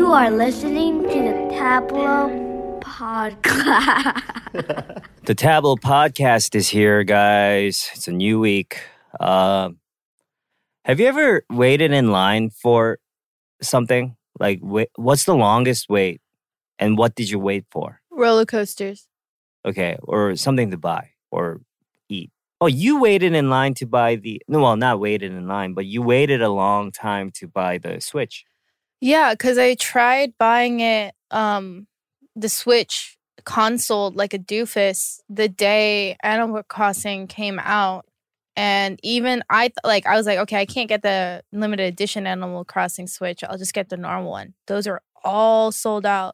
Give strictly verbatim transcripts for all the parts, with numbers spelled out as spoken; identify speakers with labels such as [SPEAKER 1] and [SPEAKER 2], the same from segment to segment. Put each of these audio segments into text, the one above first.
[SPEAKER 1] You are listening to the Tableau Podcast.
[SPEAKER 2] The Tableau Podcast is here, guys. It's a new week. Uh, have you ever waited in line for something? Like, wait, what's the longest wait? And what did you wait for?
[SPEAKER 3] Roller coasters.
[SPEAKER 2] Okay, or something to buy or eat. Oh, you waited in line to buy the... No, well, not waited in line, but you waited a long time to buy the Switch.
[SPEAKER 3] Yeah, because I tried buying it, um, the Switch console like a doofus the day Animal Crossing came out. And even I, th- like, I was like, okay, I can't get the limited edition Animal Crossing Switch. I'll just get the normal one. Those are all sold out.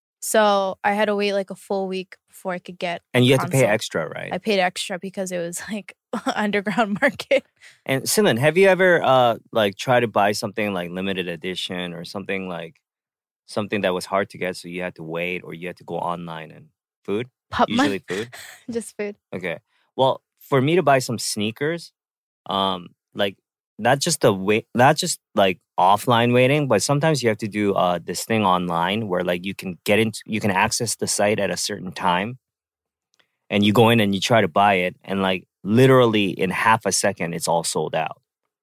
[SPEAKER 3] So I had to wait like a full week before I could get
[SPEAKER 2] And you had
[SPEAKER 3] console.
[SPEAKER 2] to pay extra, right?
[SPEAKER 3] I paid extra because it was like underground market.
[SPEAKER 2] And Simon, have you ever uh like tried to buy something like limited edition or something like something that was hard to get, so you had to wait or you had to go online and food?
[SPEAKER 3] Pop
[SPEAKER 2] Usually
[SPEAKER 3] my-
[SPEAKER 2] food.
[SPEAKER 3] Just food.
[SPEAKER 2] Okay. Well, for me to buy some sneakers, um, like not just the wait, not just like offline waiting, but sometimes you have to do uh this thing online where like you can get into, you can access the site at a certain time, and you go in and you try to buy it, and like literally in half a second, it's all sold out.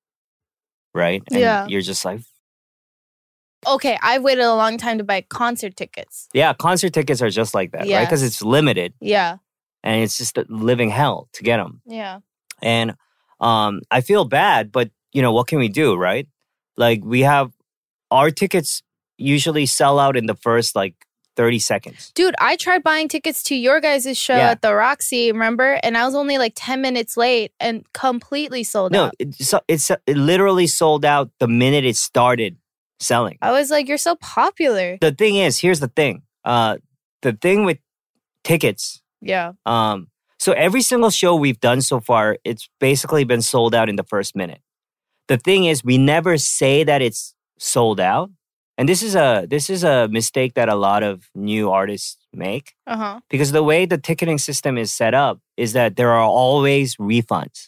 [SPEAKER 2] Right? And
[SPEAKER 3] Yeah.
[SPEAKER 2] you're just like,
[SPEAKER 3] Okay, I've waited a long time to buy concert tickets.
[SPEAKER 2] yeah, concert tickets are just like that, right?
[SPEAKER 3] Yes.
[SPEAKER 2] Because it's limited
[SPEAKER 3] Yeah.
[SPEAKER 2] and it's just a living hell to get them.
[SPEAKER 3] Yeah.
[SPEAKER 2] And um, I feel bad, but you know, what can we do, right? Like we have our tickets usually sell out in the first like thirty seconds.
[SPEAKER 3] Dude, I tried buying tickets to your guys' show
[SPEAKER 2] Yeah.
[SPEAKER 3] at the Roxy, remember? And I was only like ten minutes late and completely sold
[SPEAKER 2] No,
[SPEAKER 3] out.
[SPEAKER 2] it, so it's it literally sold out the minute it started selling.
[SPEAKER 3] I was like, you're so popular.
[SPEAKER 2] The thing is, here's the thing. Uh, the thing with tickets,
[SPEAKER 3] Yeah.
[SPEAKER 2] um, so every single show we've done so far, it's basically been sold out in the first minute. The thing is, we never say that it's sold out. And this is a this is a mistake that a lot of new artists make.
[SPEAKER 3] Uh-huh.
[SPEAKER 2] Because the way the ticketing system is set up is that there are always refunds.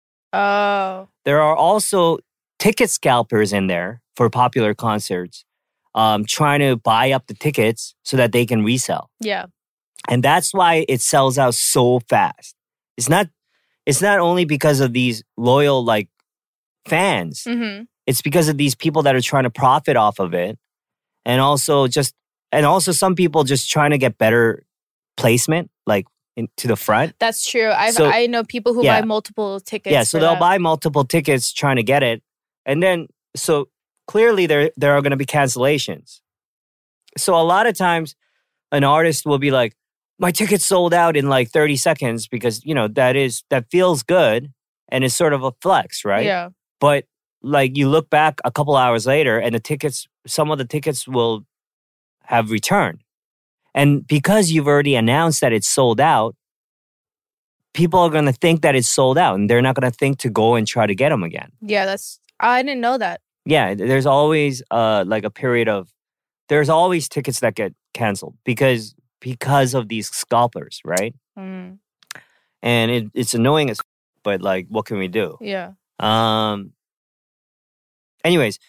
[SPEAKER 3] Oh.
[SPEAKER 2] There are also ticket scalpers in there for popular concerts, um, trying to buy up the tickets so that they can resell.
[SPEAKER 3] Yeah.
[SPEAKER 2] And that's why it sells out so fast. It's not it's not only because of these loyal like fans.
[SPEAKER 3] Mm-hmm.
[SPEAKER 2] It's because of these people that are trying to profit off of it. And also just and also some people just trying to get better placement, like in, to the front.
[SPEAKER 3] That's true. I
[SPEAKER 2] So-
[SPEAKER 3] I know people who
[SPEAKER 2] yeah.
[SPEAKER 3] buy multiple tickets.
[SPEAKER 2] Yeah, so
[SPEAKER 3] for
[SPEAKER 2] they'll
[SPEAKER 3] that.
[SPEAKER 2] buy multiple tickets trying to get it. And then so clearly there there are going to be cancellations. So a lot of times an artist will be like, my ticket sold out in like thirty seconds because, you know, that is that feels good and it's sort of a flex, right?
[SPEAKER 3] Yeah.
[SPEAKER 2] But like you look back a couple hours later and the tickets, some of the tickets will have returned. And because you've already announced that it's sold out, people are going to think that it's sold out and they're not going to think to go and try to get them again.
[SPEAKER 3] Yeah, that's I didn't know that.
[SPEAKER 2] Yeah, there's always uh like a period of there's always tickets that get canceled because because of these scalpers, right?
[SPEAKER 3] Mm.
[SPEAKER 2] And it, it's annoying as f- but like what can we do?
[SPEAKER 3] Yeah.
[SPEAKER 2] Um anyways,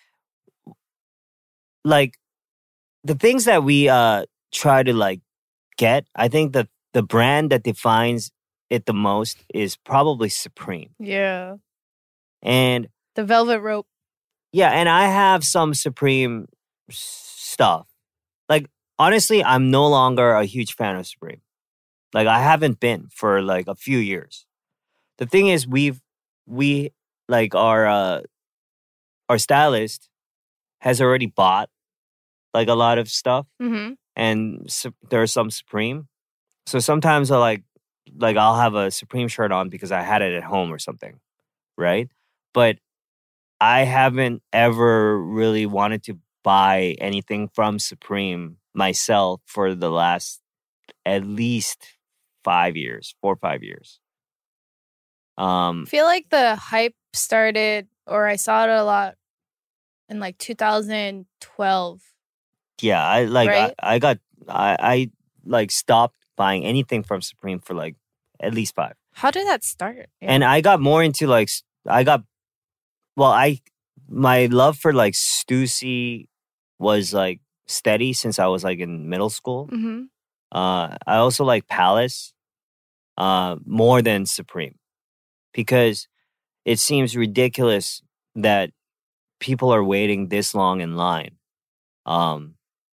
[SPEAKER 2] like the things that we uh try to like get, I think the the brand that defines it the most is probably Supreme.
[SPEAKER 3] Yeah.
[SPEAKER 2] And
[SPEAKER 3] The velvet rope.
[SPEAKER 2] yeah, and I have some Supreme s- stuff. Like honestly, I'm no longer a huge fan of Supreme. Like I haven't been for like a few years. The thing is we've we like our uh our stylist has already bought like a lot of stuff
[SPEAKER 3] Mm-hmm.
[SPEAKER 2] and su- there's some Supreme. So sometimes I like like I'll have a Supreme shirt on because I had it at home or something, right? But I haven't ever really wanted to buy anything from Supreme myself for the last at least five years, four or five years. Um,
[SPEAKER 3] I feel like the hype started, or I saw it a lot in like two thousand twelve.
[SPEAKER 2] yeah, I like
[SPEAKER 3] Right?
[SPEAKER 2] I, I got I, I like stopped buying anything from Supreme for like at least five.
[SPEAKER 3] How did that start? Yeah.
[SPEAKER 2] And I got more into like s- I got well, I my love for like Stussy was like steady since I was like in middle school.
[SPEAKER 3] Mm-hmm.
[SPEAKER 2] Uh, I also like Palace uh, more than Supreme because it seems ridiculous that people are waiting this long in line um,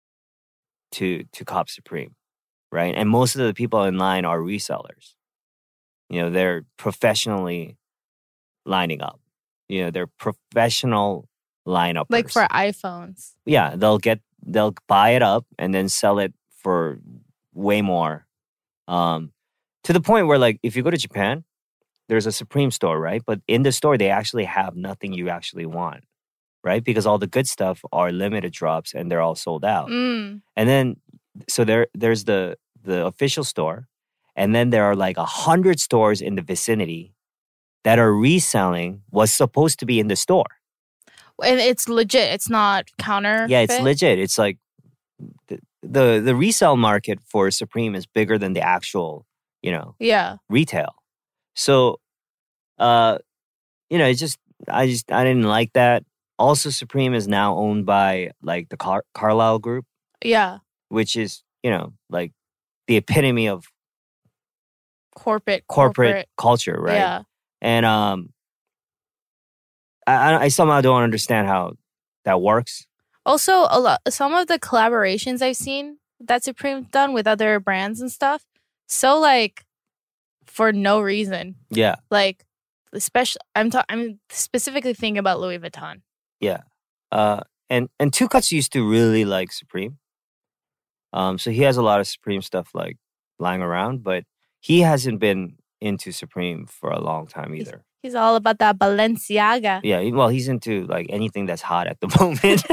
[SPEAKER 2] to to cop Supreme, right? And most of the people in line are resellers. You know, they're professionally lining up. You know, they're professional lineuppers.
[SPEAKER 3] Like for iPhones.
[SPEAKER 2] Yeah, they'll get they'll buy it up and then sell it for way more. Um, to the point where, like, if you go to Japan, there's a Supreme store, right? But in the store, they actually have nothing you actually want, right? Because all the good stuff are limited drops and they're all sold out.
[SPEAKER 3] Mm.
[SPEAKER 2] And then, so there, there's the the official store, and then there are like a hundred stores in the vicinity that are reselling what's supposed to be in the store.
[SPEAKER 3] And it's legit. It's not counterfeit.
[SPEAKER 2] Yeah, it's legit. It's like the, the the resale market for Supreme is bigger than the actual, you know,
[SPEAKER 3] Yeah.
[SPEAKER 2] retail. So, uh, you know, it's just I just I didn't like that. Also, Supreme is now owned by like the Car- Carlyle Group,
[SPEAKER 3] Yeah.
[SPEAKER 2] which is, you know, like the epitome of
[SPEAKER 3] Corporate.
[SPEAKER 2] corporate, culture, right?
[SPEAKER 3] Yeah.
[SPEAKER 2] And um, I, I somehow don't understand how that works.
[SPEAKER 3] Also, a lot. Some of the collaborations I've seen that Supreme's done with other brands and stuff. So like, for no reason.
[SPEAKER 2] Yeah,
[SPEAKER 3] Like, especially I'm ta- I'm specifically thinking about Louis Vuitton.
[SPEAKER 2] yeah. Uh, and and Two Cuts used to really like Supreme. Um, so he has a lot of Supreme stuff like lying around, but he hasn't been into Supreme for a long time either.
[SPEAKER 3] He's all about that Balenciaga.
[SPEAKER 2] Yeah, he- well, he's into like anything that's hot at the moment.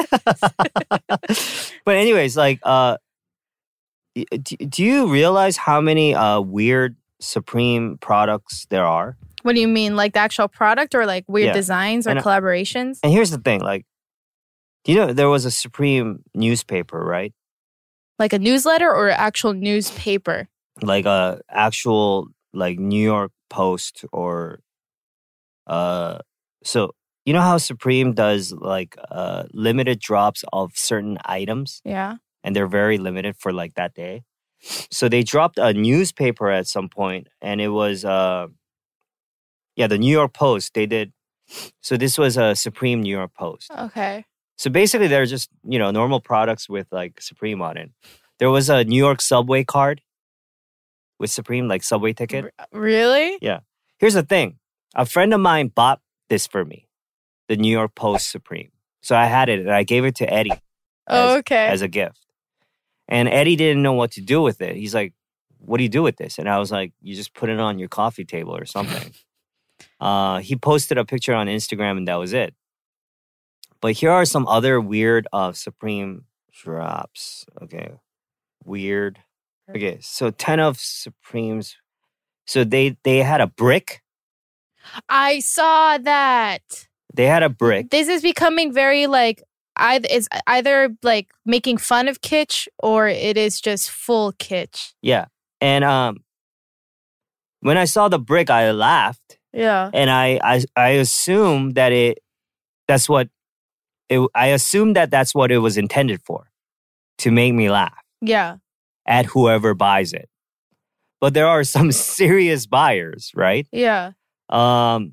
[SPEAKER 2] But anyways, like, uh, y- do, do you realize how many uh weird Supreme products there are?
[SPEAKER 3] What do you mean, like the actual product, or like weird
[SPEAKER 2] Yeah.
[SPEAKER 3] designs or
[SPEAKER 2] And I-
[SPEAKER 3] collaborations?
[SPEAKER 2] And here's the thing, like, do you know there was a Supreme newspaper, right?
[SPEAKER 3] Like a newsletter or actual newspaper?
[SPEAKER 2] Like a actual like New York Post or uh so you know how Supreme does like uh limited drops of certain items
[SPEAKER 3] Yeah.
[SPEAKER 2] and they're very limited for like that day. So they dropped a newspaper at some point and it was uh yeah, the New York Post. They did so this was a Supreme New York Post.
[SPEAKER 3] Okay.
[SPEAKER 2] So basically they're just, you know, normal products with like Supreme on it. There was a New York subway card with Supreme, like subway ticket.
[SPEAKER 3] R- really?
[SPEAKER 2] Here's the thing. A friend of mine bought this for me, the New York Post Supreme. So I had it and I gave it to Eddie
[SPEAKER 3] Oh,
[SPEAKER 2] as,
[SPEAKER 3] okay.
[SPEAKER 2] as a gift. And Eddie didn't know what to do with it. He's like, what do you do with this? And I was like, you just put it on your coffee table or something. uh, he posted a picture on Instagram and that was it. But here are some other weird uh, Supreme drops. Okay. Weird. Okay. So ten of Supremes. So they, they had a brick.
[SPEAKER 3] I saw that.
[SPEAKER 2] They had a brick.
[SPEAKER 3] This is becoming very like either it's either like making fun of kitsch or it is just full kitsch.
[SPEAKER 2] Yeah. And um when I saw the brick, I laughed.
[SPEAKER 3] Yeah.
[SPEAKER 2] And I I, I assumed that it that's what it I assumed that that's what it was intended for, to make me laugh
[SPEAKER 3] Yeah.
[SPEAKER 2] at whoever buys it. But there are some serious buyers, right?
[SPEAKER 3] Yeah.
[SPEAKER 2] Um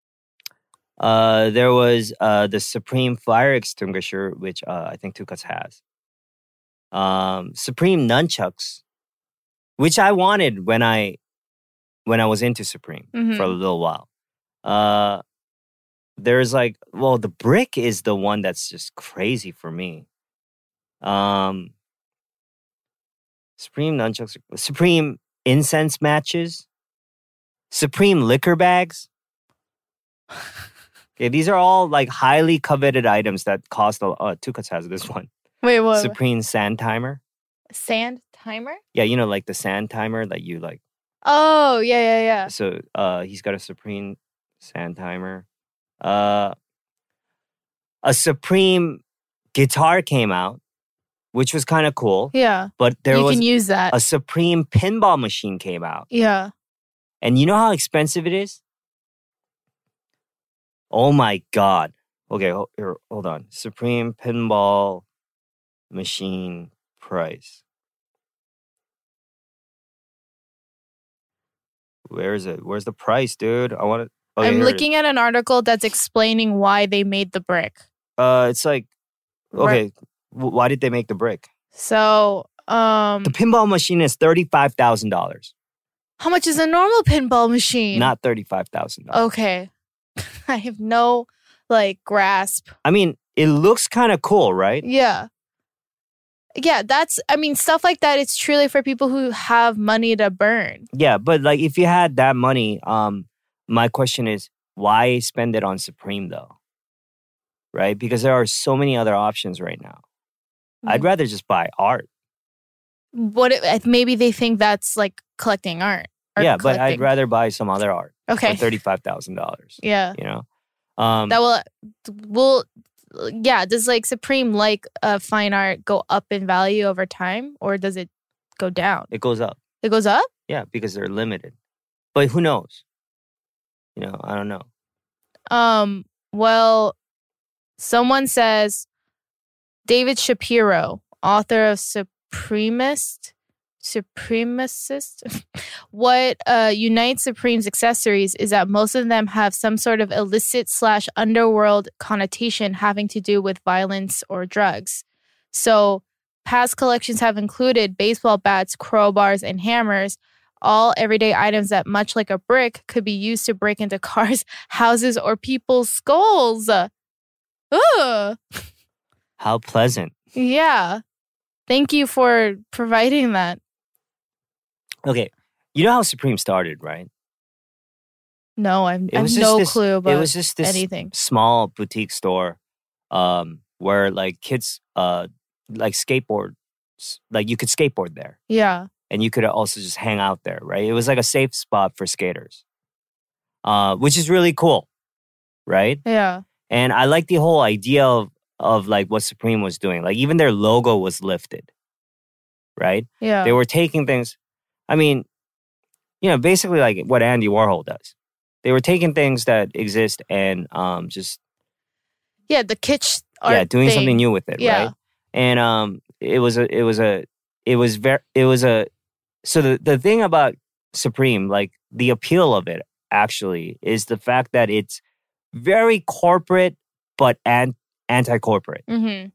[SPEAKER 2] uh there was uh the Supreme fire extinguisher, which uh I think Two Cuts has. Um Supreme nunchucks, which I wanted when I when I was into Supreme
[SPEAKER 3] Mhm.
[SPEAKER 2] for a little while. Uh there's like well the brick is the one that's just crazy for me. Um Supreme nunchucks, Supreme incense matches, Supreme liquor bags. Okay, these are all like highly coveted items that cost a lot. Uh, Two Cuts has this one.
[SPEAKER 3] Wait, what?
[SPEAKER 2] Supreme sand timer.
[SPEAKER 3] Sand timer?
[SPEAKER 2] Yeah, you know, like the sand timer that you like.
[SPEAKER 3] Oh, yeah, yeah, yeah.
[SPEAKER 2] So uh, he's got a Supreme sand timer. Uh, a Supreme guitar came out, which was kind of cool.
[SPEAKER 3] Yeah.
[SPEAKER 2] But there
[SPEAKER 3] you
[SPEAKER 2] was
[SPEAKER 3] can use that.
[SPEAKER 2] a Supreme pinball machine came out.
[SPEAKER 3] yeah.
[SPEAKER 2] And you know how expensive it is? Oh my God. Okay, ho- here, hold on. Supreme pinball machine price. Where is it? Where's the price, dude? I want to. Okay,
[SPEAKER 3] I'm
[SPEAKER 2] here it is.
[SPEAKER 3] looking at an article that's explaining why they made the brick.
[SPEAKER 2] Uh, it's like, okay,
[SPEAKER 3] Right.
[SPEAKER 2] w- why did they make the brick?
[SPEAKER 3] So, um,
[SPEAKER 2] The pinball machine is thirty-five thousand dollars,
[SPEAKER 3] how much is a normal pinball machine?
[SPEAKER 2] not thirty-five thousand dollars.
[SPEAKER 3] Okay. I have no like grasp.
[SPEAKER 2] I mean, it looks kind of cool, right?
[SPEAKER 3] Yeah. Yeah, that's, I mean, stuff like that, it's truly for people who have money to burn.
[SPEAKER 2] Yeah, but like if you had that money, um, my question is, why spend it on Supreme though? Right? Because there are so many other options right now. I'd
[SPEAKER 3] Mm.
[SPEAKER 2] rather just buy art.
[SPEAKER 3] What if maybe they think that's like collecting art. Or
[SPEAKER 2] Yeah, but I'd
[SPEAKER 3] collecting.
[SPEAKER 2] rather buy some other art
[SPEAKER 3] Okay.
[SPEAKER 2] for thirty-five thousand dollars.
[SPEAKER 3] Yeah.
[SPEAKER 2] You know? Um,
[SPEAKER 3] That will, will, yeah. Does like Supreme like uh, fine art go up in value over time, or does it go down?
[SPEAKER 2] it goes up.
[SPEAKER 3] It goes up.
[SPEAKER 2] Yeah, because they're limited. But who knows? You know, I don't know.
[SPEAKER 3] Um. Well, someone says David Shapiro, author of Supremacist, Supremacist. What uh, unites Supreme's accessories is that most of them have some sort of illicit slash underworld connotation having to do with violence or drugs. So past collections have included baseball bats, crowbars, and hammers, all everyday items that, much like a brick, could be used to break into cars, houses, or people's skulls. Ugh.
[SPEAKER 2] How pleasant.
[SPEAKER 3] Yeah. Thank you for providing that.
[SPEAKER 2] Okay, you know how Supreme started, right?
[SPEAKER 3] No, I'm,
[SPEAKER 2] It
[SPEAKER 3] I have
[SPEAKER 2] was just
[SPEAKER 3] no
[SPEAKER 2] this-
[SPEAKER 3] clue about
[SPEAKER 2] it was just this
[SPEAKER 3] anything.
[SPEAKER 2] small boutique store um, where like kids uh, like skateboard, like you could skateboard there.
[SPEAKER 3] Yeah.
[SPEAKER 2] And you could also just hang out there, right? It was like a safe spot for skaters, uh, which is really cool, right?
[SPEAKER 3] Yeah.
[SPEAKER 2] And I like the whole idea of of like what Supreme was doing. Like even their logo was lifted, right?
[SPEAKER 3] Yeah.
[SPEAKER 2] They were taking things. I mean, you know, basically like what Andy Warhol does. They were taking things that exist and um, just
[SPEAKER 3] yeah. The kitsch art
[SPEAKER 2] yeah, doing
[SPEAKER 3] thing.
[SPEAKER 2] something new with it,
[SPEAKER 3] Yeah.
[SPEAKER 2] right? And um, it was a, it was a, it was very, it was a. So the the thing about Supreme, like the appeal of it, actually, is the fact that it's very corporate but an, anti-corporate.
[SPEAKER 3] Mm-hmm.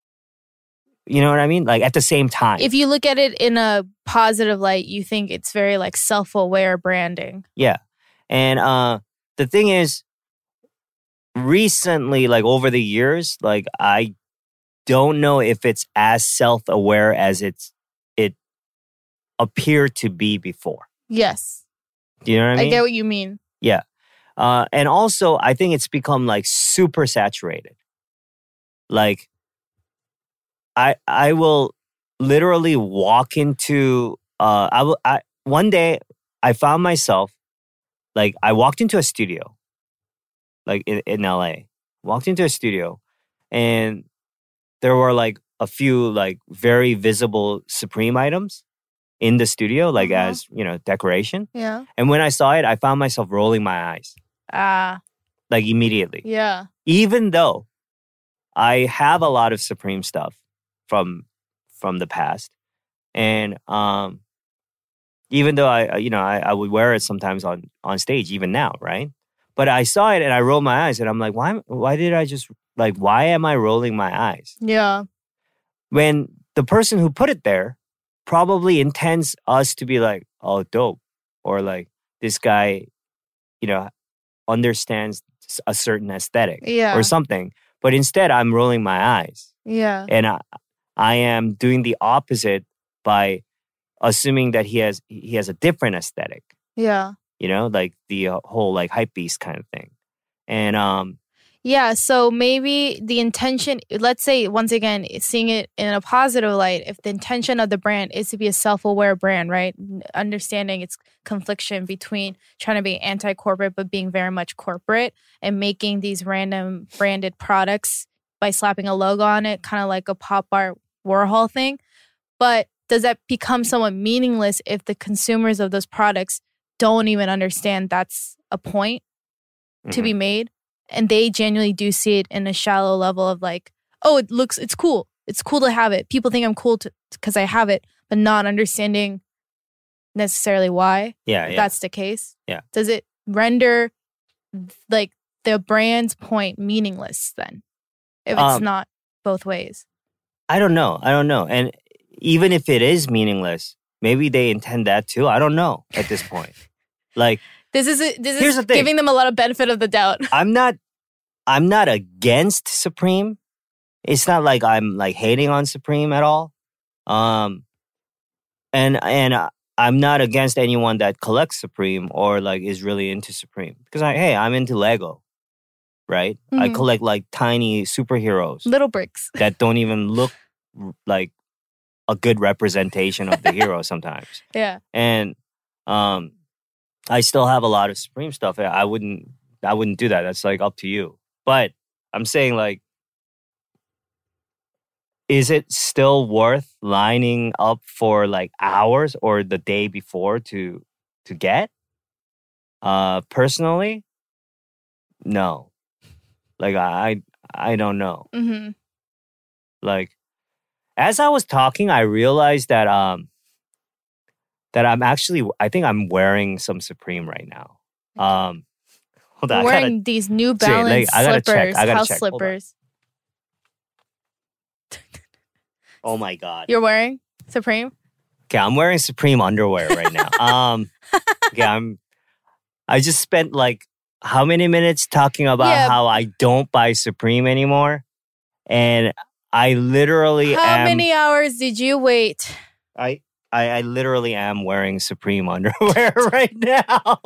[SPEAKER 2] You know what I mean? Like at the same time.
[SPEAKER 3] If you look at it in a positive light, you think it's very like self-aware branding.
[SPEAKER 2] Yeah. And uh, the thing is, recently, like over the years, like I don't know if it's as self-aware as it's it appeared to be before.
[SPEAKER 3] Yes.
[SPEAKER 2] Do you know what I
[SPEAKER 3] I
[SPEAKER 2] mean?
[SPEAKER 3] get what you mean.
[SPEAKER 2] Yeah. Uh, and also, I think it's become like super saturated. Like, I I will literally walk into uh I will I one day I found myself like I walked into a studio like in, in L A. Walked into a studio and there were like a few like very visible Supreme items in the studio, like
[SPEAKER 3] Uh-huh.
[SPEAKER 2] as, you know, decoration.
[SPEAKER 3] Yeah.
[SPEAKER 2] And when I saw it, I found myself rolling my eyes
[SPEAKER 3] Ah.
[SPEAKER 2] like immediately.
[SPEAKER 3] Yeah.
[SPEAKER 2] Even though I have a lot of Supreme stuff from from the past, and um, even though I, you know, I, I would wear it sometimes on on stage, even now, right? But I saw it and I rolled my eyes, and I'm like, why? am- Why did I just like? Why am I rolling my eyes
[SPEAKER 3] Yeah.
[SPEAKER 2] when the person who put it there probably intends us to be like, oh, dope, or like this guy, you know, understands a certain aesthetic
[SPEAKER 3] Yeah.
[SPEAKER 2] or something. But instead, I'm rolling my eyes.
[SPEAKER 3] Yeah.
[SPEAKER 2] And I, I am doing the opposite by assuming that he has he has a different aesthetic,
[SPEAKER 3] Yeah.
[SPEAKER 2] you know, like the uh, whole like hype beast kind of thing. And um,
[SPEAKER 3] Yeah, so maybe the intention, let's say, once again, seeing it in a positive light, if the intention of the brand is to be a self-aware brand, right? N- Understanding its confliction between trying to be anti-corporate but being very much corporate and making these random branded products by slapping a logo on it, kind of like a pop art Warhol thing. But does that become somewhat meaningless if the consumers of those products don't even understand that's a point to
[SPEAKER 2] mhm.
[SPEAKER 3] be made? And they genuinely do see it in a shallow level of like, oh, it looks, it's cool. it's cool to have it. People think I'm cool because I have it, but not understanding necessarily why.
[SPEAKER 2] Yeah,
[SPEAKER 3] if
[SPEAKER 2] yeah.
[SPEAKER 3] that's the case.
[SPEAKER 2] Yeah.
[SPEAKER 3] Does it render like the brand's point meaningless then? If it's
[SPEAKER 2] Um,
[SPEAKER 3] not both ways.
[SPEAKER 2] I don't know. I don't know. And even if it is meaningless, maybe they intend that too. I don't know at this point. Like,
[SPEAKER 3] This is a, this
[SPEAKER 2] Here's
[SPEAKER 3] is
[SPEAKER 2] the thing.
[SPEAKER 3] giving them a lot of benefit of the doubt.
[SPEAKER 2] I'm not I'm not against Supreme. It's not like I'm like hating on Supreme at all. Um and and uh, I'm not against anyone that collects Supreme or like is really into Supreme. Because I hey, I'm into Lego. Right? I
[SPEAKER 3] Mhm.
[SPEAKER 2] collect like tiny superheroes
[SPEAKER 3] Little bricks.
[SPEAKER 2] that don't even look r- like a good representation of the hero sometimes.
[SPEAKER 3] Yeah.
[SPEAKER 2] And um I still have a lot of Supreme stuff. I wouldn't I wouldn't do that. That's like up to you. But I'm saying like, is it still worth lining up for like hours or the day before to to get? Uh personally, no. Like I I don't know.
[SPEAKER 3] Mm-hmm.
[SPEAKER 2] Like as I was talking, I realized that um that I'm actually I think I'm wearing some Supreme right now. Um hold on, I
[SPEAKER 3] Wearing
[SPEAKER 2] gotta
[SPEAKER 3] these New
[SPEAKER 2] Jay, like,
[SPEAKER 3] Balance
[SPEAKER 2] I gotta check,
[SPEAKER 3] slippers,
[SPEAKER 2] I gotta
[SPEAKER 3] house
[SPEAKER 2] check. Hold on.
[SPEAKER 3] slippers.
[SPEAKER 2] oh my god.
[SPEAKER 3] You're wearing Supreme?
[SPEAKER 2] Okay, I'm wearing Supreme underwear right now. um yeah, I'm I just spent like how many minutes talking about
[SPEAKER 3] Yeah.
[SPEAKER 2] how I don't buy Supreme anymore. And I literally
[SPEAKER 3] How
[SPEAKER 2] am
[SPEAKER 3] many hours did you wait?
[SPEAKER 2] I, I I literally am wearing Supreme underwear right now.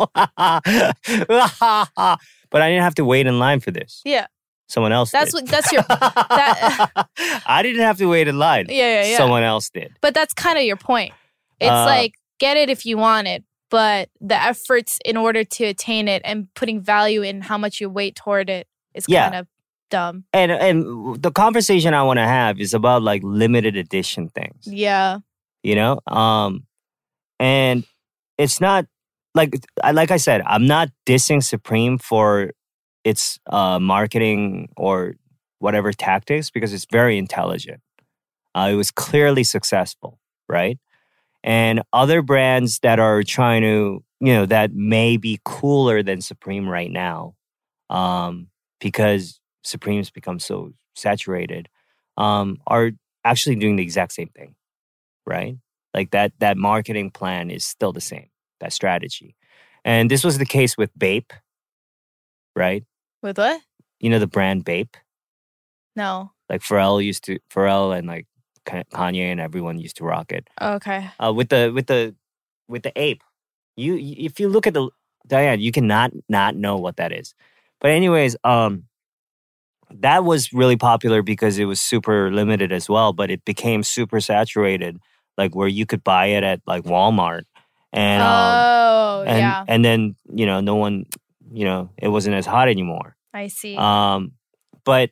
[SPEAKER 2] But I didn't have to wait in line for this.
[SPEAKER 3] Yeah.
[SPEAKER 2] Someone else
[SPEAKER 3] That's
[SPEAKER 2] did.
[SPEAKER 3] what that's your that
[SPEAKER 2] I didn't have to wait in line.
[SPEAKER 3] Yeah, yeah, yeah.
[SPEAKER 2] Someone else did.
[SPEAKER 3] But that's kind of your point. It's
[SPEAKER 2] Uh,
[SPEAKER 3] like get it if you want it, but the efforts in order to attain it and putting value in how much you wait toward it is
[SPEAKER 2] Yeah.
[SPEAKER 3] kind of dumb.
[SPEAKER 2] And and the conversation I want to have is about like limited edition things.
[SPEAKER 3] Yeah.
[SPEAKER 2] You know? Um and it's not like I- like I said, I'm not dissing Supreme for its uh marketing or whatever tactics because it's very intelligent. Uh, it was clearly successful, right? And other brands that are trying to, you know, that may be cooler than Supreme right now, um, because Supreme's become so saturated, um, are actually doing the exact same thing, right? Like that that marketing plan is still the same, that strategy. And this was the case with Bape, right?
[SPEAKER 3] With what?
[SPEAKER 2] You know the brand Bape?
[SPEAKER 3] No.
[SPEAKER 2] Like Pharrell used to, Pharrell and like Kanye and everyone used to rock it.
[SPEAKER 3] Okay.
[SPEAKER 2] Uh, with the with the with the ape, you you- if you look at the Diane, you cannot not know what that is. But anyways, um, that was really popular because it was super limited as well. But it became super saturated, like where you could buy it at like Walmart, and um,
[SPEAKER 3] oh,
[SPEAKER 2] and
[SPEAKER 3] yeah.
[SPEAKER 2] and then you know no one, you know, it wasn't as hot anymore.
[SPEAKER 3] I see.
[SPEAKER 2] Um, but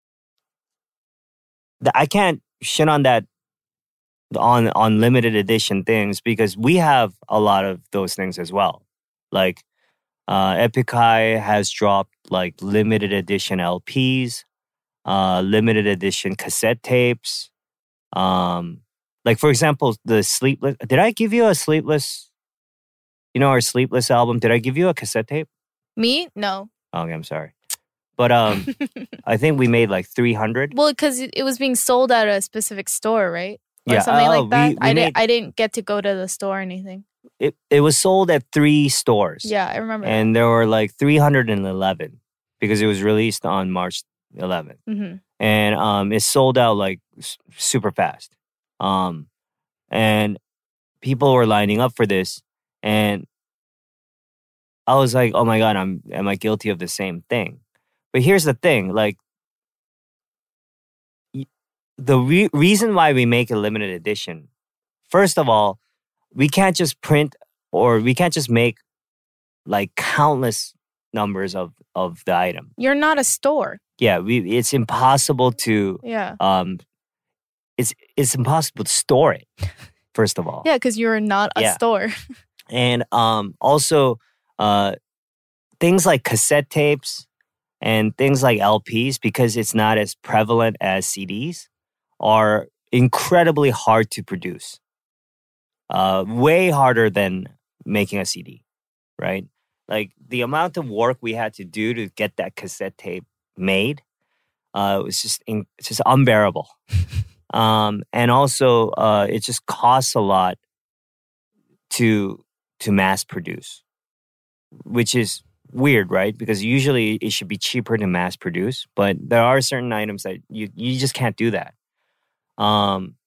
[SPEAKER 2] the, I can't shit on that on on limited edition things because we have a lot of those things as well. Like uh, Epic High has dropped like limited edition L Ps, uh, limited edition cassette tapes. Um, like for example, the Sleepless. Did I give you a Sleepless? You know our Sleepless album. Did I give you a cassette tape?
[SPEAKER 3] Me? No.
[SPEAKER 2] Okay, I'm sorry, but um, I think we made like three hundred.
[SPEAKER 3] Well, because it was being sold at a specific store, right? Or
[SPEAKER 2] Yeah,
[SPEAKER 3] something
[SPEAKER 2] oh,
[SPEAKER 3] like that.
[SPEAKER 2] we- we
[SPEAKER 3] I
[SPEAKER 2] made-
[SPEAKER 3] didn't. I didn't get to go to the store or anything.
[SPEAKER 2] It it was sold at three stores.
[SPEAKER 3] Yeah, I remember.
[SPEAKER 2] And there were like three hundred eleven because it was released on March eleventh.
[SPEAKER 3] Mm-hmm.
[SPEAKER 2] And um, it sold out like s- super fast. Um, and people were lining up for this. And I was like, oh my God, I'm, am I guilty of the same thing? But here's the thing, like, y- the re- reason why we make a limited edition, first of all, we can't just print or we can't just make like countless numbers of, of the item.
[SPEAKER 3] You're not a store.
[SPEAKER 2] Yeah, we it's impossible to
[SPEAKER 3] Yeah.
[SPEAKER 2] um it's it's impossible to store it, first of all.
[SPEAKER 3] Yeah, because you're not a
[SPEAKER 2] Yeah.
[SPEAKER 3] store.
[SPEAKER 2] And um also uh things like cassette tapes and things like L Ps, because it's not as prevalent as C Ds, are incredibly hard to produce. Uh, way harder than making a C D, right? Like the amount of work we had to do to get that cassette tape made uh, was just in, it's just unbearable. um, and also, uh, it just costs a lot to to mass produce, which is weird, right? Because usually it should be cheaper to mass produce, but there are certain items that you you just can't do that. Um,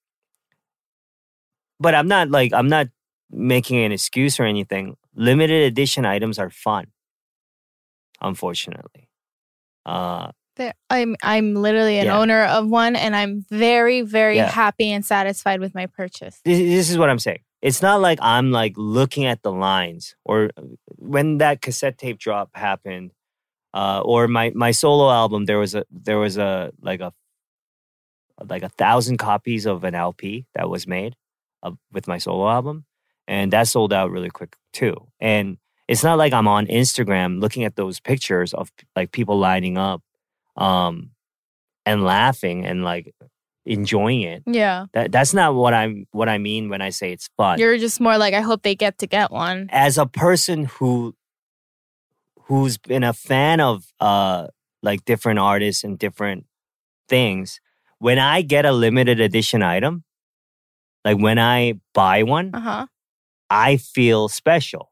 [SPEAKER 2] but I'm not like I'm not making an excuse or anything. Limited edition items are fun, unfortunately. Uh,
[SPEAKER 3] There- I'm I'm literally an
[SPEAKER 2] Yeah.
[SPEAKER 3] owner of one, and I'm very very
[SPEAKER 2] Yeah.
[SPEAKER 3] happy and satisfied with my purchase.
[SPEAKER 2] this, this is what I'm saying. It's not like I'm like looking at the lines or when that cassette tape drop happened, uh, or my my solo album. There was a there was a like a like a thousand copies of an L P that was made uh, with my solo album, and that sold out really quick too. And it's not like I'm on Instagram looking at those pictures of like people lining up, um, and laughing and like enjoying it.
[SPEAKER 3] Yeah,
[SPEAKER 2] That that's not what I'm what I mean when I say it's fun.
[SPEAKER 3] you're just more like I hope they get to get one.
[SPEAKER 2] As a person who who's been a fan of uh like different artists and different things, when I get a limited edition item, like when I buy one,
[SPEAKER 3] Uh huh.
[SPEAKER 2] I feel special.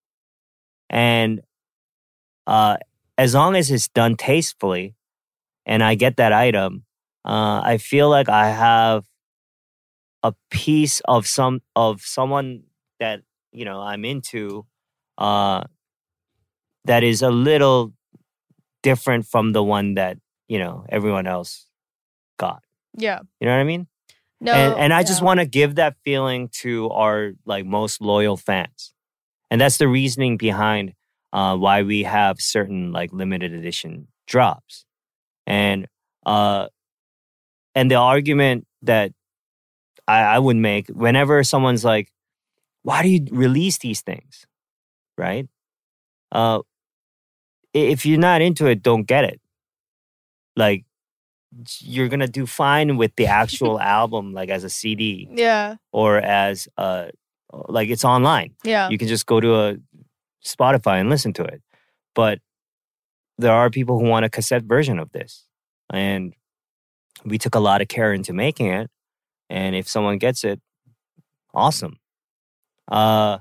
[SPEAKER 2] And uh as long as it's done tastefully and I get that item, uh I feel like I have a piece of some of someone that, you know, I'm into uh that is a little different from the one that, you know, everyone else got.
[SPEAKER 3] Yeah.
[SPEAKER 2] You know what I mean?
[SPEAKER 3] No.
[SPEAKER 2] and and I just
[SPEAKER 3] yeah.
[SPEAKER 2] want to give that feeling to our like most loyal fans. And that's the reasoning behind uh why we have certain like limited edition drops. And uh and the argument that I, I would make whenever someone's like, why do you release these things? Right? Uh if you're not into it, don't get it. Like, you're gonna do fine with the actual album, like as a C D
[SPEAKER 3] Yeah.
[SPEAKER 2] or as uh like it's online.
[SPEAKER 3] Yeah.
[SPEAKER 2] You can just go to a Spotify and listen to it. But there are people who want a cassette version of this, and we took a lot of care into making it. And if someone gets it, awesome. Uh,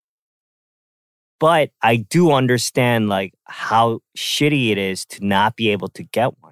[SPEAKER 2] but I do understand like how shitty it is to not be able to get one.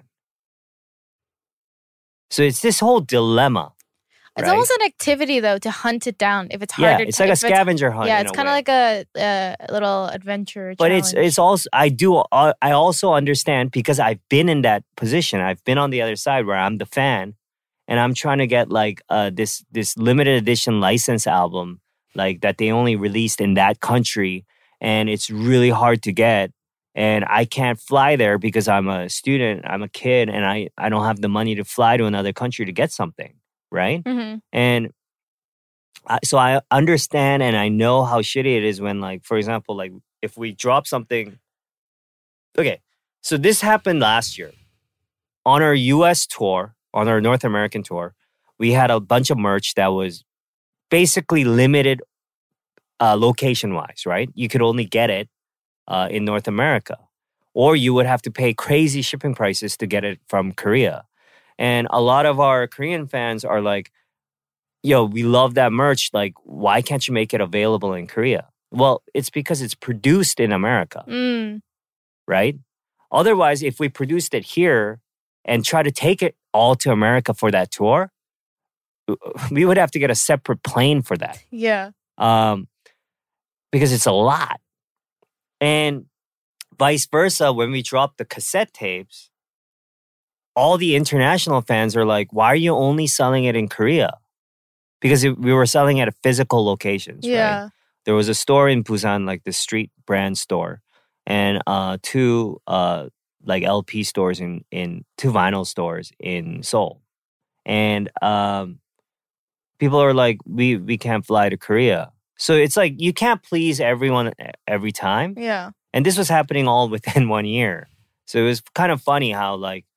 [SPEAKER 2] So it's this whole dilemma.
[SPEAKER 3] It's
[SPEAKER 2] right?
[SPEAKER 3] almost an activity though to hunt it down. If it's
[SPEAKER 2] Yeah,
[SPEAKER 3] harder,
[SPEAKER 2] it's
[SPEAKER 3] to,
[SPEAKER 2] like a
[SPEAKER 3] if it's-
[SPEAKER 2] scavenger hunt.
[SPEAKER 3] Yeah,
[SPEAKER 2] in
[SPEAKER 3] it's
[SPEAKER 2] a
[SPEAKER 3] kind of
[SPEAKER 2] way.
[SPEAKER 3] like a, a little adventure.
[SPEAKER 2] But it's
[SPEAKER 3] challenge.
[SPEAKER 2] it's also I do uh, I also understand because I've been in that position. I've been on the other side where I'm the fan, and I'm trying to get like uh this this limited edition license album like that they only released in that country, and it's really hard to get. And I can't fly there because I'm a student, I'm a kid, and I I don't have the money to fly to another country to get something, right?
[SPEAKER 3] Mhm.
[SPEAKER 2] And I, so I understand and I know how shitty it is when, like, for example, like if we drop something. Okay, so this happened last year on our U S tour, on our North American tour. We had a bunch of merch that was basically limited uh, location-wise, right? You could only get it uh, in North America, or you would have to pay crazy shipping prices to get it from Korea. And a lot of our Korean fans are like, yo, we love that merch. Like, why can't you make it available in Korea? Well, it's because it's produced in America,
[SPEAKER 3] Mm.
[SPEAKER 2] right? Otherwise, if we produced it here and try to take it all to America for that tour, we would have to get a separate plane for that.
[SPEAKER 3] Yeah.
[SPEAKER 2] Um, because it's a lot. And vice versa, when we drop the cassette tapes, all the international fans are like, why are you only selling it in Korea? Because it, we were selling at physical locations, right?
[SPEAKER 3] Yeah.
[SPEAKER 2] There was a store in Busan, like the street brand store, and uh, two uh, like L P stores in, in two vinyl stores in Seoul. And um, people are like, we, we can't fly to Korea. So it's like, you can't please everyone every time.
[SPEAKER 3] Yeah.
[SPEAKER 2] And this was happening all within one year. So it was kind of funny how like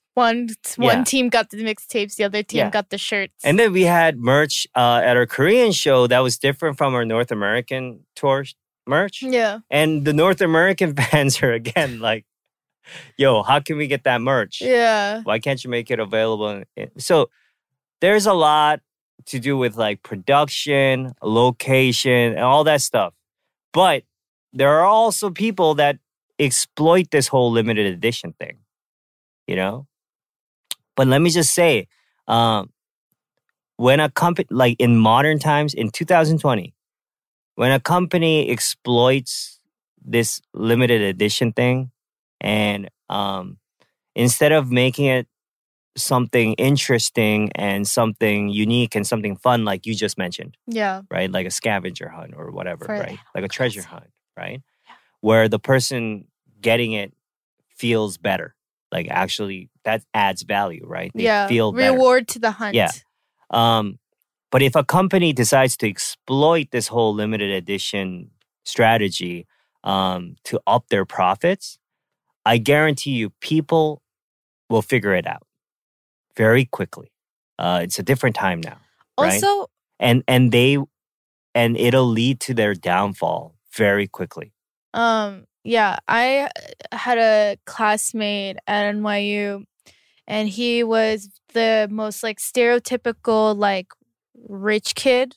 [SPEAKER 3] One one
[SPEAKER 2] Yeah.
[SPEAKER 3] team got the mixtapes, the other team
[SPEAKER 2] Yeah.
[SPEAKER 3] got the shirts.
[SPEAKER 2] And then we had merch uh, at our Korean show that was different from our North American tour sh- merch.
[SPEAKER 3] yeah,
[SPEAKER 2] And the North American fans are again like, yo, how can we get that merch?
[SPEAKER 3] yeah,
[SPEAKER 2] Why can't you make it available? in- in- So there's a lot to do with like production, location, and all that stuff. But there are also people that exploit this whole limited edition thing, you know? But let me just say, um, when a company, like in modern times, in two thousand twenty, when a company exploits this limited edition thing and um, instead of making it something interesting and something unique and something fun, like you just mentioned,
[SPEAKER 3] yeah,
[SPEAKER 2] right? Like a scavenger hunt or whatever,
[SPEAKER 3] For
[SPEAKER 2] right? Like a treasure
[SPEAKER 3] classic.
[SPEAKER 2] hunt, right? Where the person getting it feels better. Like actually that adds value, right? They
[SPEAKER 3] yeah.
[SPEAKER 2] feel better.
[SPEAKER 3] Reward to the hunt.
[SPEAKER 2] Yeah. Um, but if a company decides to exploit this whole limited edition strategy um, to up their profits, I guarantee you people will figure it out very quickly. Uh, it's a different time now, right?
[SPEAKER 3] Also,
[SPEAKER 2] and and they and it'll lead to their downfall very quickly.
[SPEAKER 3] Um, yeah, I had a classmate at N Y U and he was the most like stereotypical like rich kid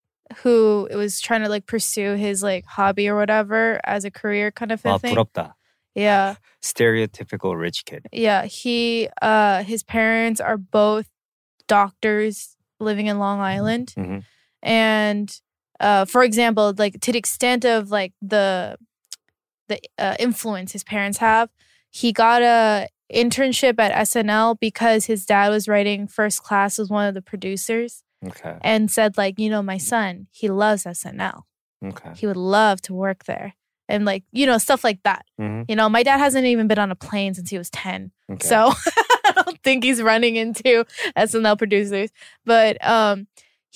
[SPEAKER 3] who was trying to like pursue his like hobby or whatever as a career kind of
[SPEAKER 2] 아,
[SPEAKER 3] thing.
[SPEAKER 2] 부럽다.
[SPEAKER 3] Yeah.
[SPEAKER 2] Stereotypical rich kid.
[SPEAKER 3] Yeah, he uh his parents are both doctors living in Long Island.
[SPEAKER 2] Mhm.
[SPEAKER 3] And uh for example, like to the extent of like the the uh, influence his parents have, he got a internship at S N L because his dad was writing First Class as one of the producers
[SPEAKER 2] Okay.
[SPEAKER 3] and said like, you know, my son, he loves S N L.
[SPEAKER 2] Okay.
[SPEAKER 3] He would love to work there. And like, you know, stuff like that.
[SPEAKER 2] Mhm.
[SPEAKER 3] You know, my dad hasn't even been on a plane since he was ten.
[SPEAKER 2] Okay.
[SPEAKER 3] So I don't think he's running into S N L producers. But um,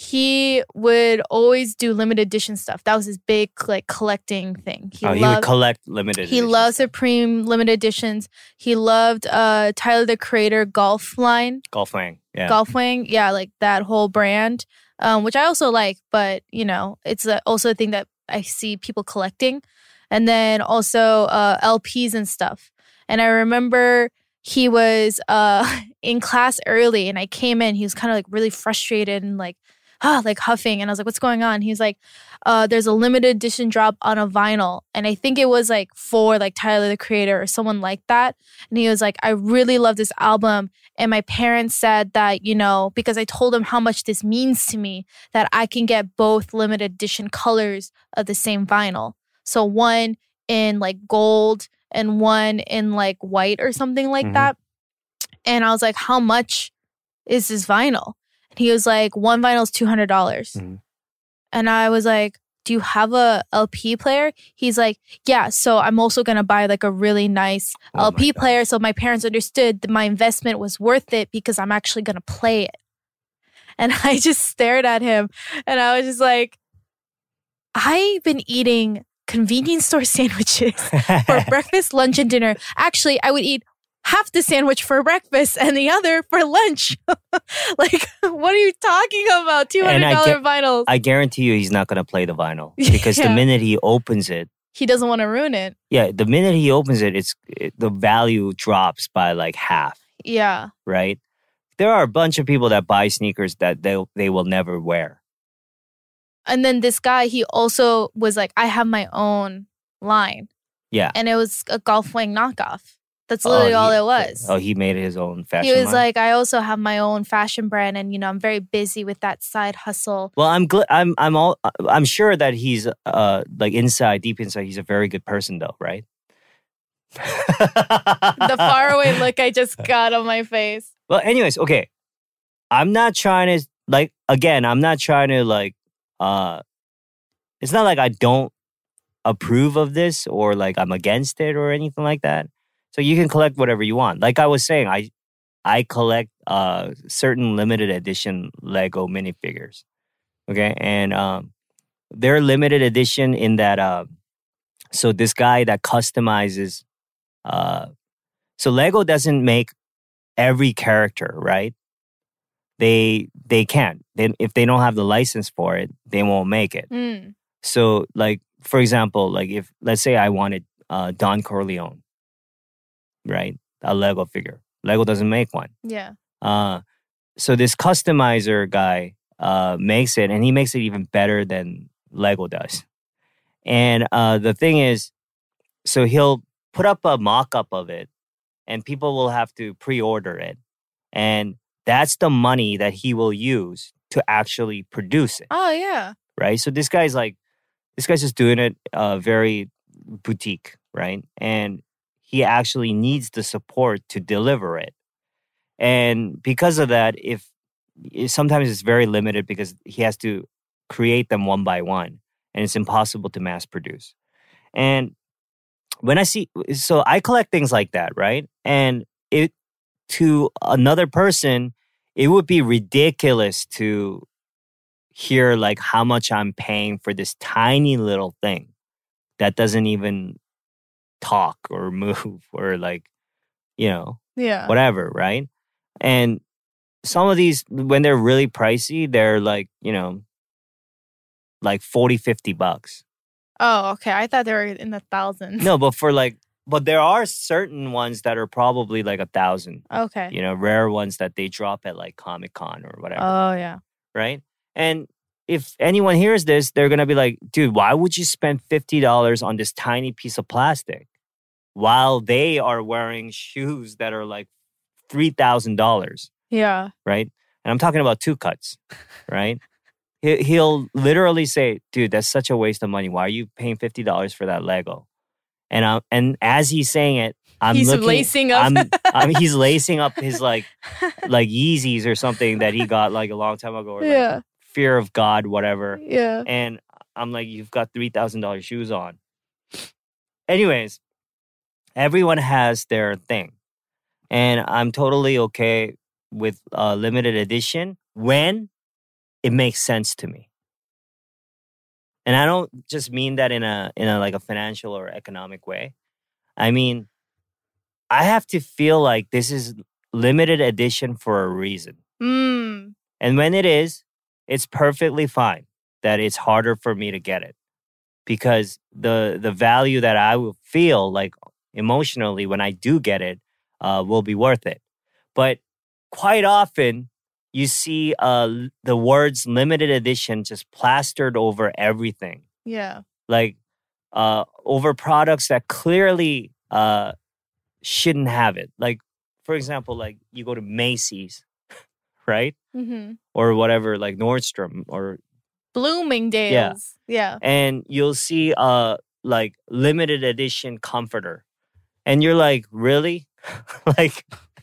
[SPEAKER 3] he would always do limited edition stuff. That was his big like collecting thing. He
[SPEAKER 2] oh, he would
[SPEAKER 3] loved
[SPEAKER 2] collect limited.
[SPEAKER 3] he
[SPEAKER 2] edition
[SPEAKER 3] loved
[SPEAKER 2] stuff.
[SPEAKER 3] Supreme limited editions. He loved uh, Tyler the Creator golf line,
[SPEAKER 2] Golf Wang. Yeah.
[SPEAKER 3] Golf Wing. Yeah, like that whole brand, um, which I also like. But you know, it's a, also a thing that I see people collecting. And then also uh, L Ps and stuff. And I remember he was uh, in class early and I came in. He was kind of like really frustrated and like, ah, like huffing. And I was like, what's going on? He's like, uh, there's a limited edition drop on a vinyl. And I think it was like for like Tyler the Creator or someone like that. And he was like, I really love this album. And my parents said that, you know, because I told them how much this means to me, that I can get both limited edition colors of the same vinyl. So one in like gold and one in like white or something like
[SPEAKER 2] Mhm.
[SPEAKER 3] that. And I was like, how much is this vinyl? And he was like, one vinyl is two hundred dollars.
[SPEAKER 2] Mhm.
[SPEAKER 3] And I was like, do you have a L P player? He's like, yeah, so I'm also going to buy like a really nice
[SPEAKER 2] Oh
[SPEAKER 3] L
[SPEAKER 2] my
[SPEAKER 3] P
[SPEAKER 2] God.
[SPEAKER 3] player. So my parents understood that my investment was worth it because I'm actually going to play it. And I just stared at him and I was just like, I've been eating convenience store sandwiches for breakfast, lunch, and dinner. Actually, I would eat half the sandwich for breakfast and the other for lunch. Like, what are you talking about? two hundred dollars
[SPEAKER 2] get-
[SPEAKER 3] vinyls.
[SPEAKER 2] I guarantee you he's not going to play the vinyl because the
[SPEAKER 3] Yeah.
[SPEAKER 2] minute he opens it,
[SPEAKER 3] He doesn't want to ruin it.
[SPEAKER 2] yeah, the minute he opens it, it's it, the value drops by like half,
[SPEAKER 3] Yeah.
[SPEAKER 2] right? There are a bunch of people that buy sneakers that they they will never wear.
[SPEAKER 3] And then this guy, he also was like, I have my own line.
[SPEAKER 2] Yeah.
[SPEAKER 3] And it was a Golf Wing knockoff. That's literally
[SPEAKER 2] Oh,
[SPEAKER 3] all
[SPEAKER 2] he-
[SPEAKER 3] it was.
[SPEAKER 2] Oh, he made his own fashion
[SPEAKER 3] He was
[SPEAKER 2] line?
[SPEAKER 3] like, I also have my own fashion brand, and you know, I'm very busy with that side hustle.
[SPEAKER 2] Well, I'm gl- I'm I'm all I'm sure that he's uh like inside, deep inside, he's a very good person, though, right?
[SPEAKER 3] The faraway look I just got on my face.
[SPEAKER 2] Well, anyways, okay. I'm not trying to like again. I'm not trying to like. uh It's not like I don't approve of this or like I'm against it or anything like that. So you can collect whatever you want. Like I was saying, I I collect uh certain limited edition Lego minifigures. Okay, and um, they're limited edition in that. Uh, so this guy that customizes. Uh, so Lego doesn't make every character, right? They they can't. They, if they don't have the license for it, they won't make it.
[SPEAKER 3] Mm.
[SPEAKER 2] So, like for example, like if let's say I wanted uh, Don Corleone, right? A Lego figure. Lego doesn't make one.
[SPEAKER 3] Yeah.
[SPEAKER 2] Uh, so this customizer guy uh, makes it, and he makes it even better than Lego does. And uh, the thing is, so he'll put up a mock-up of it, and people will have to pre-order it. And that's the money that he will use to actually produce it,
[SPEAKER 3] Oh yeah.
[SPEAKER 2] right? So this guy's like, this guy's just doing it uh, very boutique, right? And he actually needs the support to deliver it. And because of that, if sometimes it's very limited because he has to create them one by one, and it's impossible to mass produce. And when I see, so I collect things like that, right? And it to another person, it would be ridiculous to hear like how much I'm paying for this tiny little thing that doesn't even talk or move or like, you know,
[SPEAKER 3] Yeah.
[SPEAKER 2] whatever, right? And some of these, when they're really pricey, they're like, you know, like forty, fifty bucks.
[SPEAKER 3] Oh, okay. I thought they were in the thousands.
[SPEAKER 2] No, but for like, but there are certain ones that are probably like a thousand,
[SPEAKER 3] Okay.
[SPEAKER 2] you know, rare ones that they drop at like Comic Con or whatever,
[SPEAKER 3] Oh yeah.
[SPEAKER 2] right? And if anyone hears this, they're going to be like, dude, why would you spend fifty dollars on this tiny piece of plastic while they are wearing shoes that are like three thousand dollars,
[SPEAKER 3] Yeah.
[SPEAKER 2] right? And I'm talking about two cuts, right? He- He'll literally say, dude, that's such a waste of money. Why are you paying fifty dollars for that Lego? And I'm, and as he's saying it, I'm
[SPEAKER 3] He's
[SPEAKER 2] looking,
[SPEAKER 3] lacing up.
[SPEAKER 2] I'm, I'm, he's lacing up his like, like Yeezys or something that he got like a long time ago. Or like
[SPEAKER 3] Yeah.
[SPEAKER 2] Fear of God, whatever.
[SPEAKER 3] Yeah.
[SPEAKER 2] And I'm like, you've got three thousand dollars shoes on. Anyways, everyone has their thing. And I'm totally okay with uh, limited edition when it makes sense to me. And I don't just mean that in a in a like a financial or economic way. I mean, I have to feel like this is limited edition for a reason.
[SPEAKER 3] Mm.
[SPEAKER 2] And when it is, it's perfectly fine that it's harder for me to get it. Because the the value that I will feel like emotionally when I do get it uh, will be worth it. But quite often, you see uh, the words limited edition just plastered over everything.
[SPEAKER 3] Yeah.
[SPEAKER 2] Like uh, over products that clearly uh, shouldn't have it. Like, for example, like you go to Macy's, right?
[SPEAKER 3] Mm-hmm.
[SPEAKER 2] Or whatever, like Nordstrom or
[SPEAKER 3] Bloomingdale's. Yeah.
[SPEAKER 2] and you'll see uh like limited edition comforter. And you're like, really? like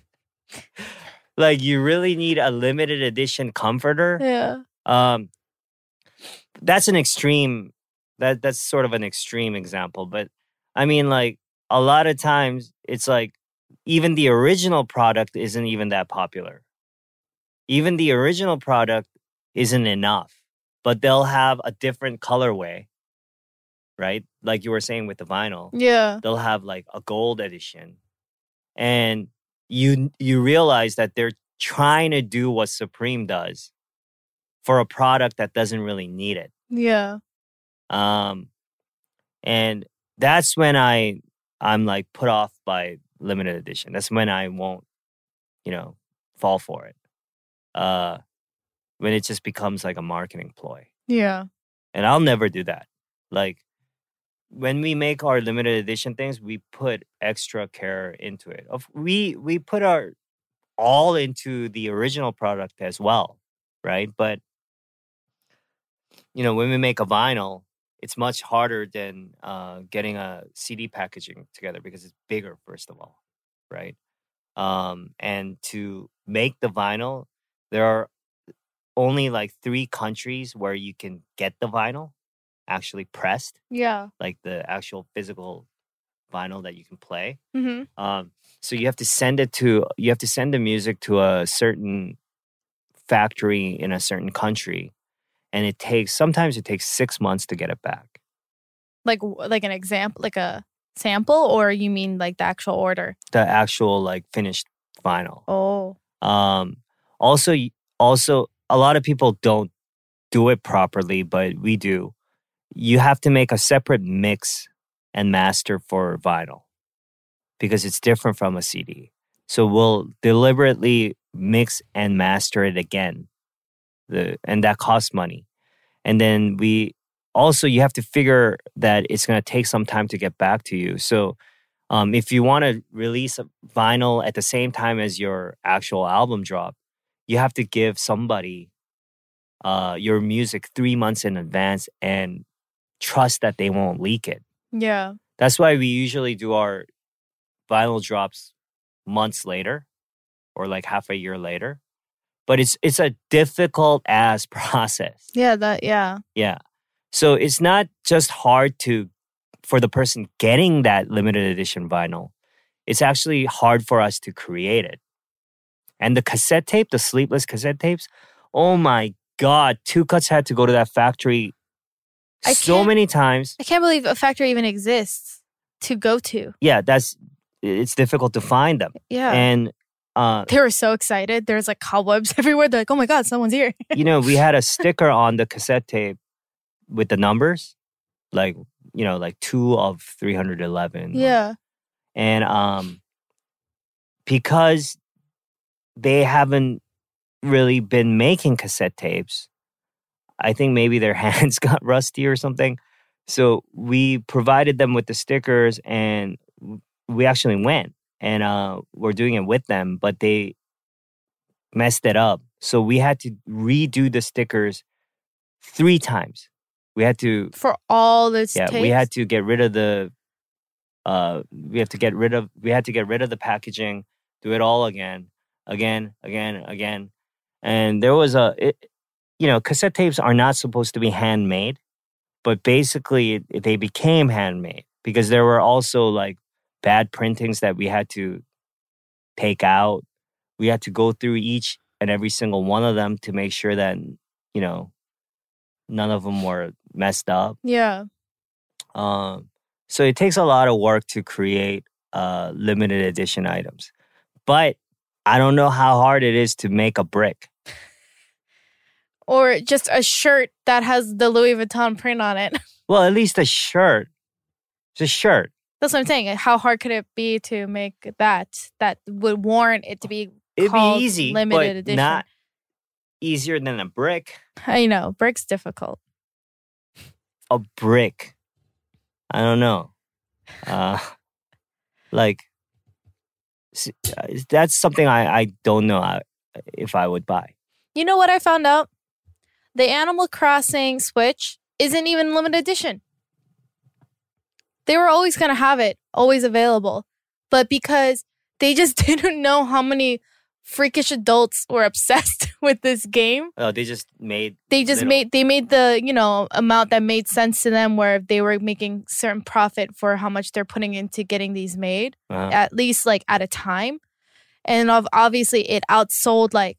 [SPEAKER 2] like you really need a limited edition comforter?
[SPEAKER 3] Yeah.
[SPEAKER 2] Um that's an extreme that that's sort of an extreme example, but I mean like a lot of times it's like even the original product isn't even that popular. Even the original product isn't enough, but they'll have a different colorway, right? Like you were saying with the vinyl,
[SPEAKER 3] Yeah.
[SPEAKER 2] they'll have like a gold edition, and you you realize that they're trying to do what Supreme does for a product that doesn't really need it.
[SPEAKER 3] Yeah.
[SPEAKER 2] Um, and that's when I I'm like put off by limited edition. That's when I won't, you know, fall for it. Uh, when it just becomes like a marketing ploy.
[SPEAKER 3] Yeah.
[SPEAKER 2] And I'll never do that. Like when we make our limited edition things, we put extra care into it. Of we we put our all into the original product as well, right? But you know, when we make a vinyl, it's much harder than uh, getting a C D packaging together because it's bigger, first of all, right? Um, and to make the vinyl, there are only like three countries where you can get the vinyl actually pressed,
[SPEAKER 3] Yeah.
[SPEAKER 2] like the actual physical vinyl that you can play.
[SPEAKER 3] Mm-hmm.
[SPEAKER 2] Um, so you have to send it to you have to send the music to a certain factory in a certain country, and it takes sometimes it takes six months to get it back.
[SPEAKER 3] Like like an example, like a sample, or you mean like the actual order?
[SPEAKER 2] The actual like finished vinyl.
[SPEAKER 3] Oh.
[SPEAKER 2] Um, also, y- also, a lot of people don't do it properly, but we do. You have to make a separate mix and master for vinyl because it's different from a C D. So we'll deliberately mix and master it again, the and that costs money. And then we also you have to figure that it's going to take some time to get back to you. So um, if you want to release a vinyl at the same time as your actual album drop, you have to give somebody uh, your music three months in advance and trust that they won't leak it.
[SPEAKER 3] Yeah.
[SPEAKER 2] That's why we usually do our vinyl drops months later or like half a year later. But it's it's a difficult ass process.
[SPEAKER 3] Yeah, that yeah.
[SPEAKER 2] Yeah. So it's not just hard to for the person getting that limited edition vinyl. It's actually hard for us to create it. And the cassette tape, the sleeveless cassette tapes, oh my God, Two Cuts had to go to that factory
[SPEAKER 3] I
[SPEAKER 2] so
[SPEAKER 3] can't-
[SPEAKER 2] many times.
[SPEAKER 3] I can't believe a factory even exists to go to.
[SPEAKER 2] Yeah, that's it's difficult to find them.
[SPEAKER 3] Yeah.
[SPEAKER 2] And uh,
[SPEAKER 3] They were so excited. There's like cobwebs everywhere. They're like, oh my God, someone's here.
[SPEAKER 2] you know, we had a sticker on the cassette tape with the numbers, like, you know, like two of three hundred eleven.
[SPEAKER 3] Yeah.
[SPEAKER 2] And um, because they haven't really been making cassette tapes, I think maybe their hands got rusty or something. So we provided them with the stickers and we actually went and uh, we're doing it with them, but they messed it up. So we had to redo the stickers three times. We had to,
[SPEAKER 3] For all this
[SPEAKER 2] yeah,
[SPEAKER 3] tapes.
[SPEAKER 2] we had to get rid of the, uh, we have to get rid of, we had to get rid of the packaging, do it all again, again, again, again. And there was a, it, you know, cassette tapes are not supposed to be handmade, but basically it, they became handmade because there were also like bad printings that we had to take out. We had to go through each and every single one of them to make sure that, you know, none of them were messed up.
[SPEAKER 3] Yeah.
[SPEAKER 2] Um, so it takes a lot of work to create uh, limited edition items. But I don't know how hard it is to make a brick.
[SPEAKER 3] Or just a shirt that has the Louis Vuitton print on it.
[SPEAKER 2] Well, at least a shirt. It's a shirt.
[SPEAKER 3] That's what I'm saying. How hard could it be to make that that would warrant it to be
[SPEAKER 2] It'd
[SPEAKER 3] called
[SPEAKER 2] be easy,
[SPEAKER 3] limited
[SPEAKER 2] but
[SPEAKER 3] edition?
[SPEAKER 2] not easier than a brick.
[SPEAKER 3] I know. Brick's difficult.
[SPEAKER 2] A brick. I don't know. Uh, like, s- uh, that's something I, I don't know uh, if I would buy.
[SPEAKER 3] You know what I found out? The Animal Crossing Switch isn't even limited edition. They were always going to have it, always available. But because they just didn't know how many freakish adults were obsessed with this game,
[SPEAKER 2] Oh, they just made.
[SPEAKER 3] they just
[SPEAKER 2] little-
[SPEAKER 3] made they made the, you know, amount that made sense to them where they were making certain profit for how much they're putting into getting these made,
[SPEAKER 2] Uh-huh.
[SPEAKER 3] at least like at a time. And of obviously it outsold like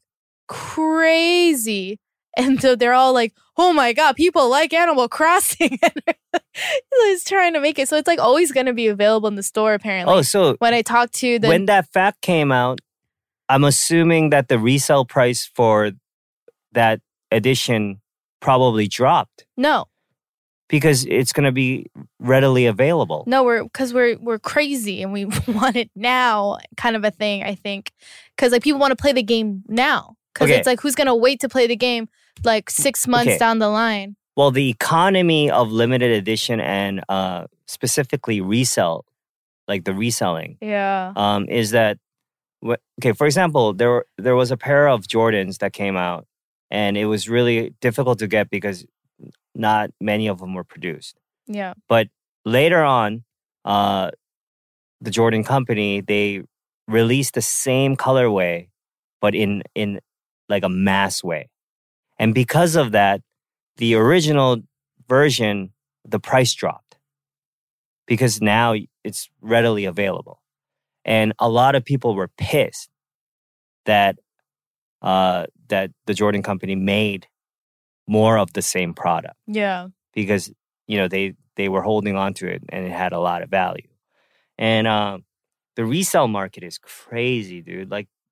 [SPEAKER 3] crazy. And so they're all like, oh my God, people like Animal Crossing. And he's trying to make it. So it's like always going to be available in the store, apparently.
[SPEAKER 2] Oh, so
[SPEAKER 3] When I talked to the.
[SPEAKER 2] when that fact came out, I'm assuming that the resale price for that edition probably dropped
[SPEAKER 3] no,
[SPEAKER 2] because it's going to be readily available.
[SPEAKER 3] no, we're because we're we're crazy and we want it now, kind of a thing, I think. Because like people want to play the game now. Because
[SPEAKER 2] Okay.
[SPEAKER 3] it's like, who's going to wait to play the game like six months
[SPEAKER 2] Okay.
[SPEAKER 3] down the line?
[SPEAKER 2] Well, the economy of limited edition and uh, specifically resell, like the reselling,
[SPEAKER 3] Yeah.
[SPEAKER 2] um, is that wh- okay? For example, there were, there was a pair of Jordans that came out, and it was really difficult to get because not many of them were produced.
[SPEAKER 3] Yeah.
[SPEAKER 2] But later on, uh, the Jordan company they released the same colorway, but in in like a mass way, and because of that, the original version, the price dropped because now it's readily available. And a lot of people were pissed that uh, that the Jordan company made more of the same product
[SPEAKER 3] Yeah.
[SPEAKER 2] because, you know, they, they were holding on to it and it had a lot of value. And uh, the resale market is crazy, dude. Like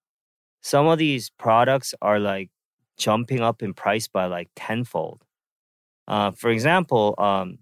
[SPEAKER 2] some of these products are like jumping up in price by like tenfold. Uh, for example, um,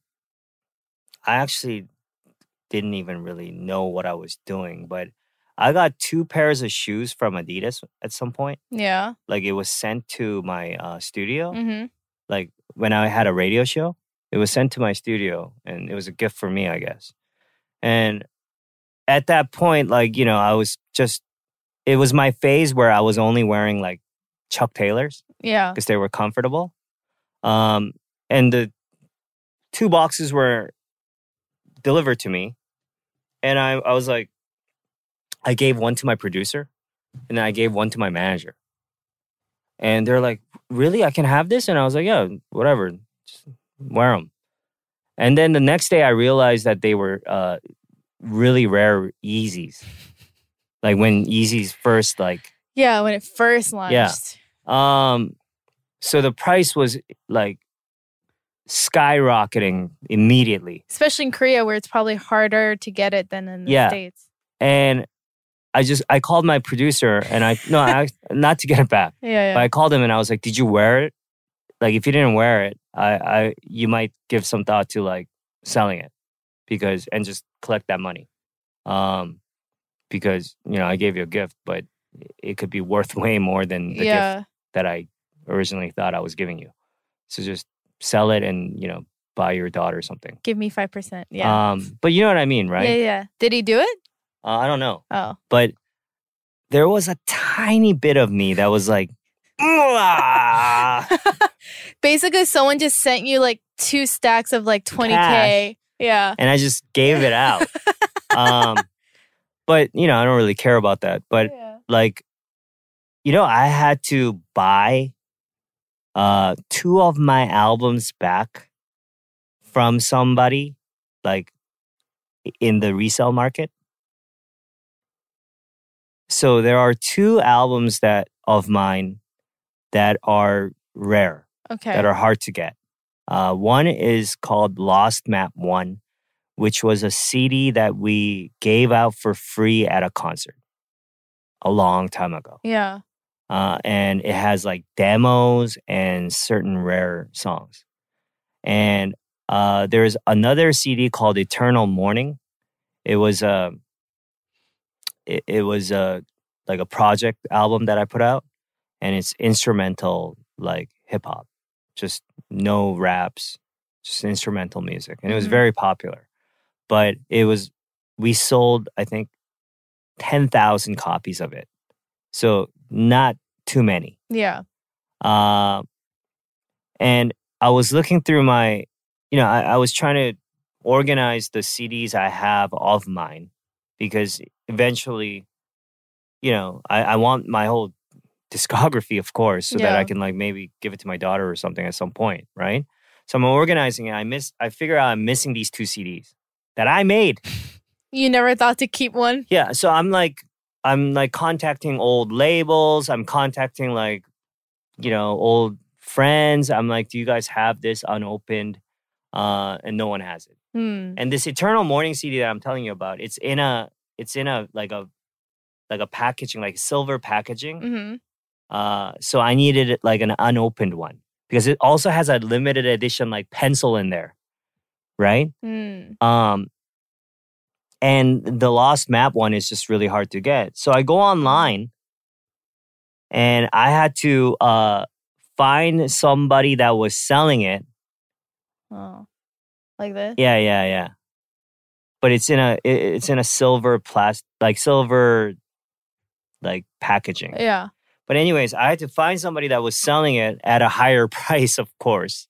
[SPEAKER 2] I actually didn't even really know what I was doing, but I got two pairs of shoes from Adidas at some point.
[SPEAKER 3] Yeah.
[SPEAKER 2] Like it was sent to my uh, studio.
[SPEAKER 3] Mm-hmm.
[SPEAKER 2] Like when I had a radio show, it was sent to my studio, and it was a gift for me, I guess. And at that point, like, you know, I was just, it was my phase where I was only wearing like Chuck Taylors
[SPEAKER 3] Yeah.
[SPEAKER 2] because they were comfortable. Um, and the two boxes were delivered to me. And I, I was like, I gave one to my producer and then I gave one to my manager. And they're like, really? I can have this? And I was like, yeah, whatever. Just wear them. And then the next day I realized that they were uh, really rare Yeezys. Like when Yeezys first like...
[SPEAKER 3] Yeah, when it first launched.
[SPEAKER 2] Yeah. Um, so the price was like skyrocketing immediately.
[SPEAKER 3] Especially in Korea where it's probably harder to get it than in the
[SPEAKER 2] Yeah.
[SPEAKER 3] States.
[SPEAKER 2] And I just, I called my producer and I, no, I, not to get it back.
[SPEAKER 3] Yeah, yeah.
[SPEAKER 2] But I called him and I was like, did you wear it? Like if you didn't wear it, I, I, you might give some thought to like selling it because, and just collect that money. Um, because, you know, I gave you a gift, but it could be worth way more than the
[SPEAKER 3] yeah.
[SPEAKER 2] gift that I originally thought I was giving you. So just sell it and, you know, buy your daughter something.
[SPEAKER 3] Give me five percent. Yeah.
[SPEAKER 2] Um, but you know what I mean, right?
[SPEAKER 3] Yeah, yeah. Did he do it?
[SPEAKER 2] Uh, I don't know.
[SPEAKER 3] Oh.
[SPEAKER 2] But there was a tiny bit of me that was like, "Mwah."
[SPEAKER 3] Basically, someone just sent you like two stacks of like twenty K. Yeah.
[SPEAKER 2] And I just gave it out. um, but, you know, I don't really care about that. But
[SPEAKER 3] yeah.
[SPEAKER 2] like, you know, I had to buy uh, two of my albums back from somebody, like in the resale market. So there are two albums that of mine that are rare,
[SPEAKER 3] Okay.
[SPEAKER 2] that are hard to get. Uh, one is called Lost Map One, which was a C D that we gave out for free at a concert a long time ago.
[SPEAKER 3] Yeah.
[SPEAKER 2] Uh, and it has like demos and certain rare songs. And uh, there's another C D called Eternal Morning. It was a, it, it was a like a project album that I put out, and it's instrumental like hip hop, just no raps, just instrumental music, and it was
[SPEAKER 3] Mhm.
[SPEAKER 2] very popular. But it was we sold I think ten thousand copies of it, so not too many.
[SPEAKER 3] Yeah.
[SPEAKER 2] Uh, and I was looking through my, you know, I, I was trying to organize the C Ds I have of mine because eventually, you know, I, I want my whole discography, of course, so that
[SPEAKER 3] Yeah.
[SPEAKER 2] I can like maybe give it to my daughter or something at some point, right? So I'm organizing it. I miss. I figure out I'm missing these two C Ds that I made.
[SPEAKER 3] You never thought to keep one?
[SPEAKER 2] Yeah, so I'm like, I'm like contacting old labels. I'm contacting like, you know, old friends. I'm like, do you guys have this unopened? Uh, and no one has it.
[SPEAKER 3] Hmm.
[SPEAKER 2] And this Eternal Morning C D that I'm telling you about, it's in a, it's in a like a, like a packaging, like silver packaging.
[SPEAKER 3] Mm-hmm.
[SPEAKER 2] Uh, so I needed it like an unopened one because it also has a limited edition like pencil in there, right?
[SPEAKER 3] Hmm.
[SPEAKER 2] Um, and the Lost Map one is just really hard to get. So I go online and I had to uh, find somebody that was selling it.
[SPEAKER 3] Oh. Like this?
[SPEAKER 2] Yeah, yeah, yeah. But it's in a it- it's in a silver plastic like silver like packaging.
[SPEAKER 3] Yeah.
[SPEAKER 2] But anyways, I had to find somebody that was selling it at a higher price, of course.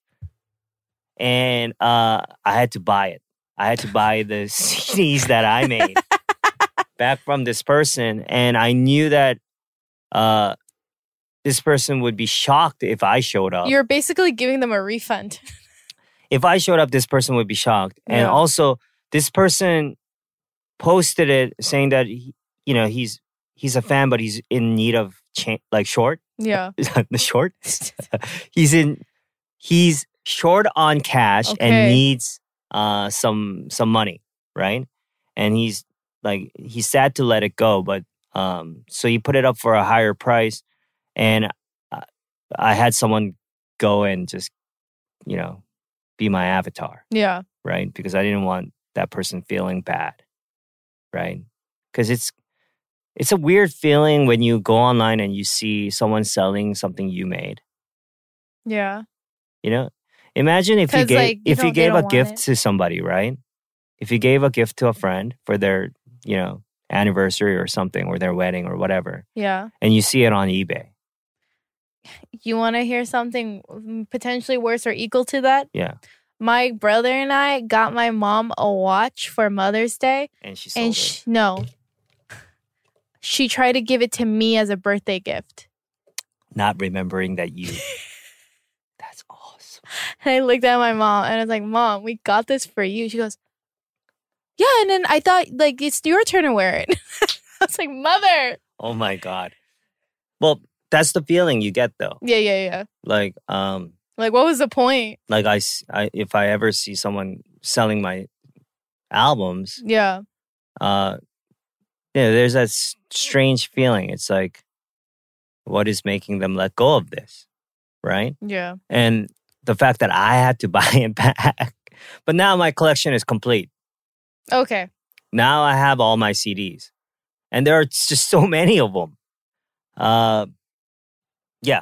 [SPEAKER 2] And uh, I had to buy it. I had to buy the C Ds that I made back from this person. And I knew that uh, this person would be shocked if I showed up.
[SPEAKER 3] You're basically giving them a refund.
[SPEAKER 2] If I showed up, this person would be shocked. And
[SPEAKER 3] Yeah.
[SPEAKER 2] also, this person posted it saying that, he, you know, he's he's a fan, but he's in need of cha- like short.
[SPEAKER 3] Yeah.
[SPEAKER 2] the short? he's in he's short on cash
[SPEAKER 3] Okay.
[SPEAKER 2] and needs uh some some money, right? And he's like he's sad to let it go, but Um, so you put it up for a higher price, and I, I had someone go and just, you know, be my avatar,
[SPEAKER 3] Yeah.
[SPEAKER 2] right? Because I didn't want that person feeling bad, right? Because it's it's a weird feeling when you go online and you see someone selling something you made.
[SPEAKER 3] Yeah.
[SPEAKER 2] You know, imagine if you
[SPEAKER 3] 'Cause,
[SPEAKER 2] gave
[SPEAKER 3] like, you
[SPEAKER 2] if you
[SPEAKER 3] don't- they
[SPEAKER 2] gave a
[SPEAKER 3] don't want
[SPEAKER 2] gift
[SPEAKER 3] it.
[SPEAKER 2] to somebody, right? If you gave a gift to a friend for their, you know, anniversary or something, or their wedding or whatever,
[SPEAKER 3] Yeah.
[SPEAKER 2] and you see it on eBay,
[SPEAKER 3] You want to hear something mm, potentially worse or equal to that?
[SPEAKER 2] yeah,
[SPEAKER 3] My brother and I got my mom a watch for Mother's Day.
[SPEAKER 2] and she sold
[SPEAKER 3] And
[SPEAKER 2] it.
[SPEAKER 3] she, no, she tried to give it to me as a birthday gift.
[SPEAKER 2] Not remembering that you. That's awesome.
[SPEAKER 3] And I looked at my mom and I was like, Mom, we got this for you. She goes, yeah. And then I thought, like, it's your turn to wear it. I was like, Mother.
[SPEAKER 2] Oh my God. Well, that's the feeling you get though.
[SPEAKER 3] Yeah, yeah, yeah.
[SPEAKER 2] Like, um,
[SPEAKER 3] Like, what was the point?
[SPEAKER 2] like I, s- I- if I ever see someone selling my albums,
[SPEAKER 3] Yeah.
[SPEAKER 2] uh, yeah, there's that s- strange feeling. It's like, what is making them let go of this, right?
[SPEAKER 3] Yeah.
[SPEAKER 2] And the fact that I had to buy it back. But now my collection is complete.
[SPEAKER 3] Okay.
[SPEAKER 2] Now I have all my C Ds. And there are just so many of them. Uh, yeah.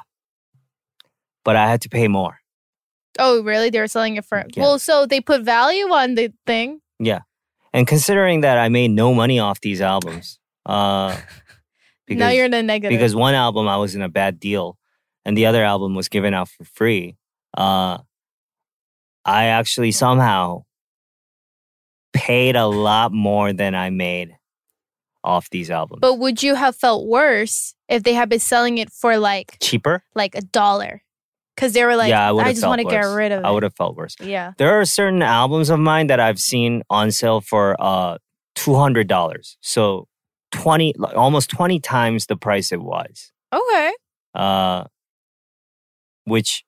[SPEAKER 2] But I had to pay more.
[SPEAKER 3] Oh, really? They were selling it for...
[SPEAKER 2] Yeah.
[SPEAKER 3] Well, so they put value on the thing.
[SPEAKER 2] Yeah. And considering that I made no money off these albums, uh, because,
[SPEAKER 3] Now you're in the negative.
[SPEAKER 2] because one album I was in a bad deal and the other album was given out for free, uh, I actually somehow paid a lot more than I made off these albums.
[SPEAKER 3] But would you have felt worse if they had been selling it for like
[SPEAKER 2] Cheaper?
[SPEAKER 3] like a dollar? Because they were like,
[SPEAKER 2] yeah, I, would
[SPEAKER 3] I
[SPEAKER 2] have
[SPEAKER 3] just
[SPEAKER 2] felt
[SPEAKER 3] want to get
[SPEAKER 2] worse.
[SPEAKER 3] rid of it.
[SPEAKER 2] I would have felt worse.
[SPEAKER 3] Yeah.
[SPEAKER 2] There are certain albums of mine that I've seen on sale for uh, two hundred dollars. So twenty, like, almost twenty times the price it was.
[SPEAKER 3] Okay.
[SPEAKER 2] Uh, which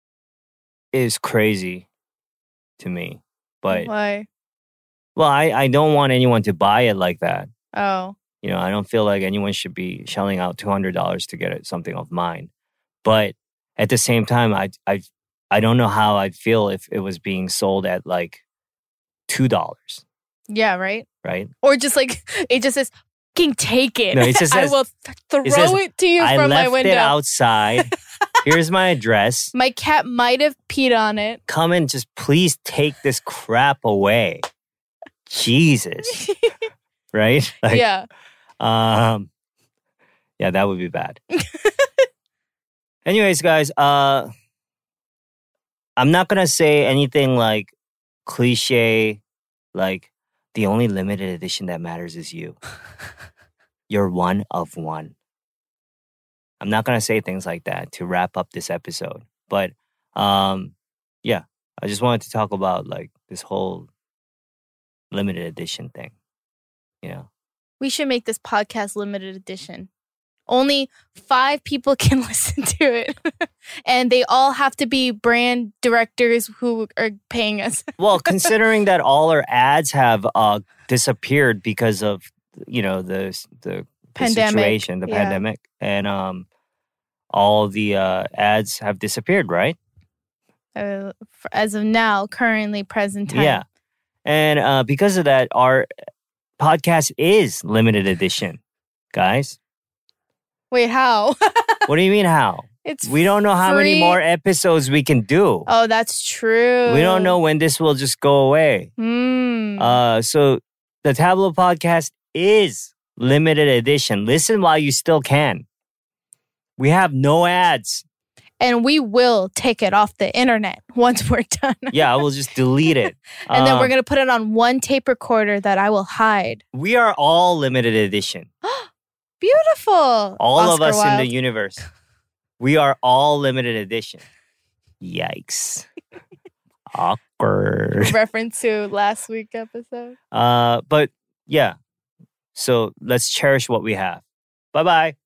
[SPEAKER 2] is crazy to me. But,
[SPEAKER 3] Why?
[SPEAKER 2] well, I, I don't want anyone to buy it like that.
[SPEAKER 3] Oh.
[SPEAKER 2] You know, I don't feel like anyone should be shelling out two hundred dollars to get it, something of mine. But at the same time, I, I, I don't know how I'd feel if it was being sold at like two dollars,
[SPEAKER 3] Yeah, right?
[SPEAKER 2] right?
[SPEAKER 3] Or just like, it just says, fucking take it.
[SPEAKER 2] No, it just
[SPEAKER 3] I
[SPEAKER 2] says-
[SPEAKER 3] will th- throw
[SPEAKER 2] it says,
[SPEAKER 3] it to you
[SPEAKER 2] I
[SPEAKER 3] from my
[SPEAKER 2] left
[SPEAKER 3] window.
[SPEAKER 2] it outside. Here's my address.
[SPEAKER 3] My cat might have peed on it.
[SPEAKER 2] Come and just please take this crap away. Jesus. Right? Like,
[SPEAKER 3] Yeah.
[SPEAKER 2] Um, yeah, that would be bad. Anyways, guys, uh, I'm not gonna say anything like cliche, like the only limited edition that matters is you. You're one of one. I'm not gonna say things like that to wrap up this episode, but um, yeah, I just wanted to talk about like this whole limited edition thing. You know.
[SPEAKER 3] We should make this podcast limited edition. Only five people can listen to it. And they all have to be brand directors who are paying us.
[SPEAKER 2] Well, considering that all our ads have uh, disappeared because of, you know, the the, the
[SPEAKER 3] Pandemic,
[SPEAKER 2] situation, the
[SPEAKER 3] yeah.
[SPEAKER 2] pandemic, and um, all the uh, ads have disappeared, right?
[SPEAKER 3] Uh, for- as of now, currently present time.
[SPEAKER 2] Yeah, and uh, because of that, our podcast is limited edition, guys.
[SPEAKER 3] Wait, how?
[SPEAKER 2] What do you mean how?
[SPEAKER 3] It's
[SPEAKER 2] We don't know how many
[SPEAKER 3] free.
[SPEAKER 2] more episodes we can do.
[SPEAKER 3] Oh, that's true.
[SPEAKER 2] We don't know when this will just go away.
[SPEAKER 3] Hmm.
[SPEAKER 2] Uh, so the Tableau podcast is limited edition. Listen while you still can. We have no ads.
[SPEAKER 3] And we will take it off the internet once we're done.
[SPEAKER 2] Yeah, I will just delete it.
[SPEAKER 3] And then
[SPEAKER 2] Um,
[SPEAKER 3] we're going to put it on one tape recorder that I will hide.
[SPEAKER 2] We are all limited edition.
[SPEAKER 3] Beautiful.
[SPEAKER 2] All of
[SPEAKER 3] Oscar
[SPEAKER 2] us in
[SPEAKER 3] Wilde.
[SPEAKER 2] the universe. We are all limited edition. Yikes. Awkward.
[SPEAKER 3] Reference to last week episode.
[SPEAKER 2] Uh, but yeah. So let's cherish what we have. Bye bye.